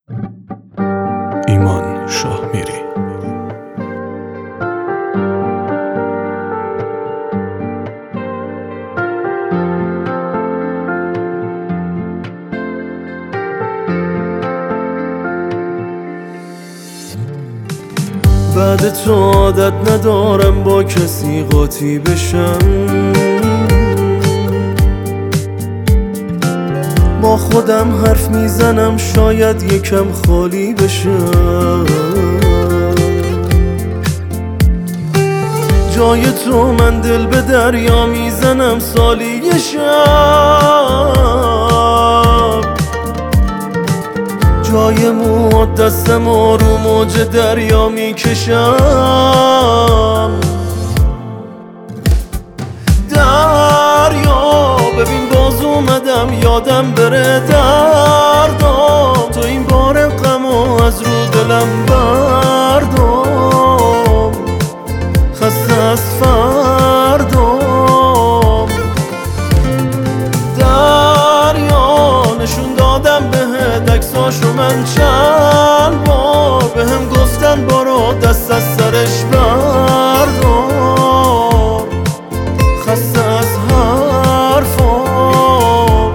ایمان شاهمیری. بعد تو عادت ندارم با کسی قاطی بشم، با خودم حرف میزنم شاید یکم خالی بشم. جای تو من دل به دریا میزنم سالی یه شب، جای موهات دستم رو موج دریا میکشم. دریا ببین باز اومدم یادم بره دردام، تو این بار غمو از رو دلم بردام، خسته از فردام. دریا نشون دادم بهت عکساشو من چند بار، بهم گفتن برو دست از سرش بردار، خسته از حرفام.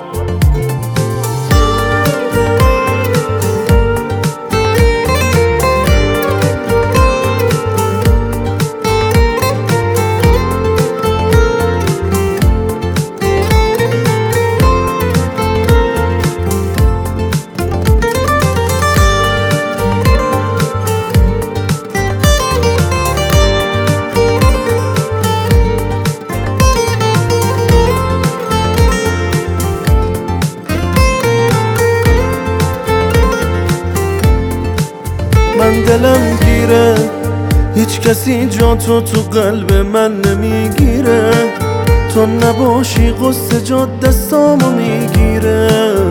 من دلم گیره هیچ کسی جا تو قلب من نمیگیره، تو نباشی قصه جات دستامو میگیره،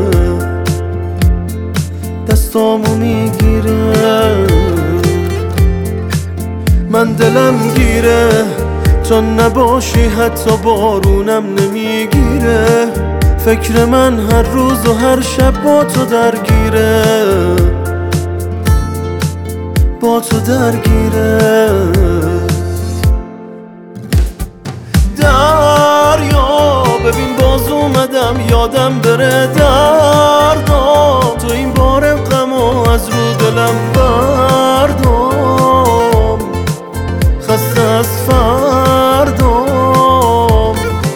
دستامو میگیره. من دلم گیره تو نباشی حتی بارونم نمیگیره، فکر من هر روز و هر شب با تو درگیره، با تو درگیره. دریا ببین باز اومدم یادم بره دردام، تو این بار غمو از رو دلم بردام، خسته از فردام.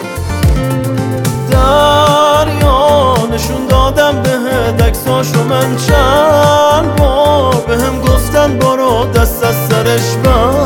دریا نشون دادم بهت عکساشو من چند بار، بهم گفتن برو دست از سرش بردار،